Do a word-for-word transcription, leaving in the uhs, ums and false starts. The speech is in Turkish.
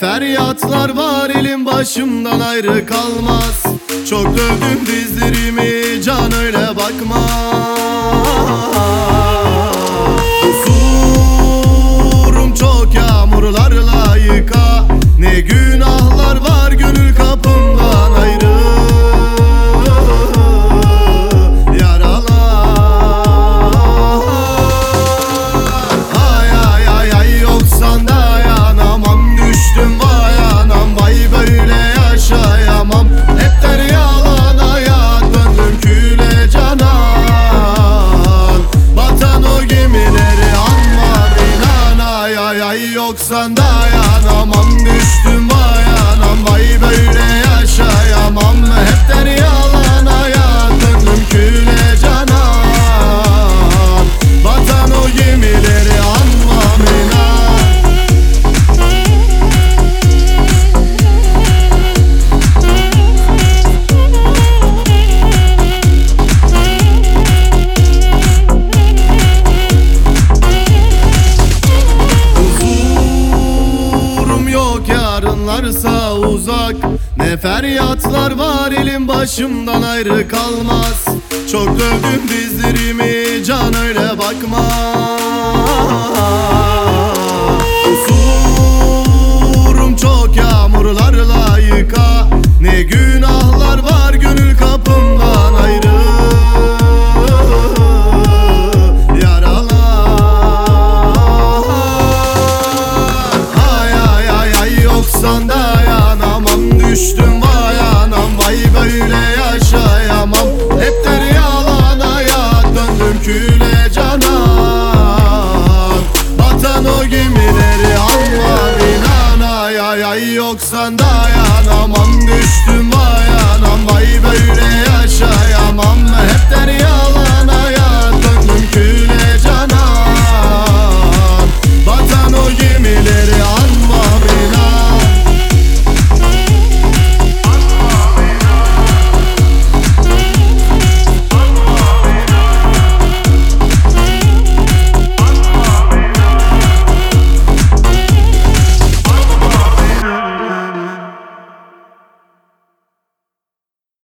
feryatlar var, elim başımdan ayrı kalmaz. Çok dövdüm dizlerimi, can öyle bakma. Kusurum çok, yağmurlarla yıka. Ne günahlar var gönül kapımdan ayrı. Yoksan dayanamam, düştüm ayağına, vay böyle yaşayamam. Hep deryalan hayat, döndüm küle canan. Batan o gemileri anmam inan. Yarınlarsa uzak, ne feryatlar var, elim başımdan ayrı kalmaz. Çok dövdüm dizlerimi, can öyle bakma. Kusurum çok, yağmurlarla yıka. Ne günahlar var gönül kapımdan ayrı. Yoksan dayanamam, düştüm ayağına, vay böyle yaşayamam. Hep deryalan hayat, döndüm küle canan. Batan o gemileri anlar inan. Ay ay ay, yoksan dayanamam, düştüm ayağına, vay böyle yaşayamam. Hep deryalan hayat.